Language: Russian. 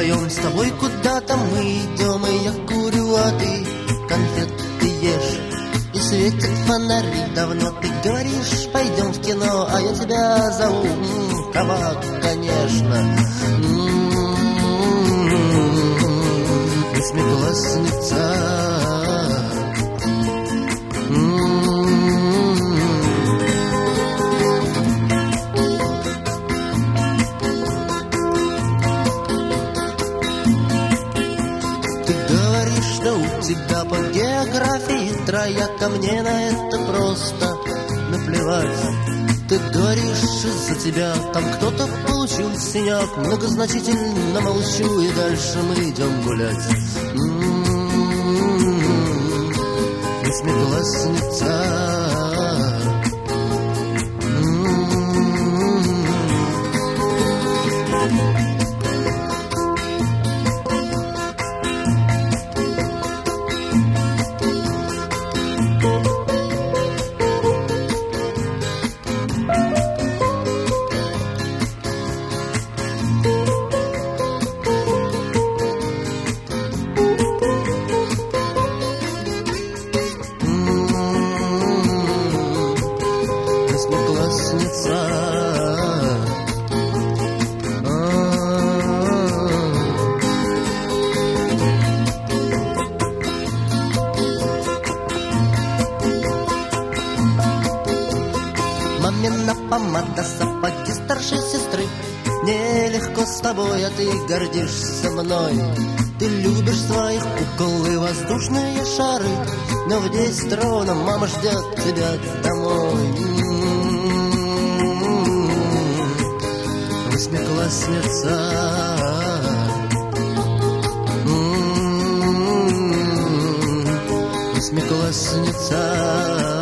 вдвоем с тобой куда-то мы идем, и я курю, а ты конфеты ешь. И светят фонари давно, ты говоришь, пойдем в кино, а я тебя зову, кабак, конечно. Восьмиклассница. Тебя по географии трояка, мне на это просто наплевать. Ты говоришь, из-за тебя там кто-то получил синяк. Многозначительно молчу, и дальше мы идем гулять. Восьмиклассница. Мамина помада, сапоги старшей сестры. Нелегко с тобой, а ты гордишься мной. Ты любишь своих кукол и воздушные шары, но в 10 ровно мама ждет тебя домой. Восьмиклассница. Восьмиклассница.